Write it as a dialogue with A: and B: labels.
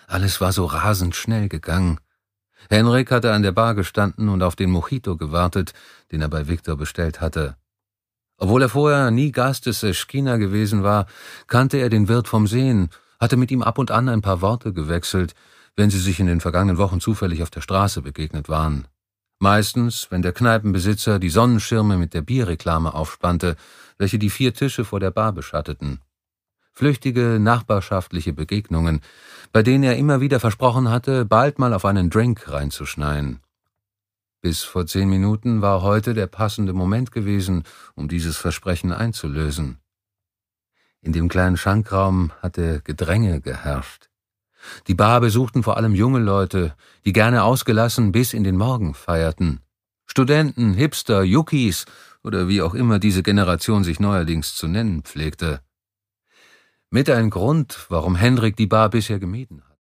A: Alles war so rasend schnell gegangen. Henrik hatte an der Bar gestanden und auf den Mojito gewartet, den er bei Viktor bestellt hatte. Obwohl er vorher nie Gast des Seschkina gewesen war, kannte er den Wirt vom Sehen, hatte mit ihm ab und an ein paar Worte gewechselt, wenn sie sich in den vergangenen Wochen zufällig auf der Straße begegnet waren. Meistens, wenn der Kneipenbesitzer die Sonnenschirme mit der Bierreklame aufspannte, welche die 4 Tische vor der Bar beschatteten. Flüchtige, nachbarschaftliche Begegnungen, bei denen er immer wieder versprochen hatte, bald mal auf einen Drink reinzuschneien. Bis vor 10 Minuten war heute der passende Moment gewesen, um dieses Versprechen einzulösen. In dem kleinen Schankraum hatte Gedränge geherrscht. Die Bar besuchten vor allem junge Leute, die gerne ausgelassen bis in den Morgen feierten. Studenten, Hipster, Yuckis oder wie auch immer diese Generation sich neuerdings zu nennen pflegte. Mit ein Grund, warum Henrik die Bar bisher gemieden hatte.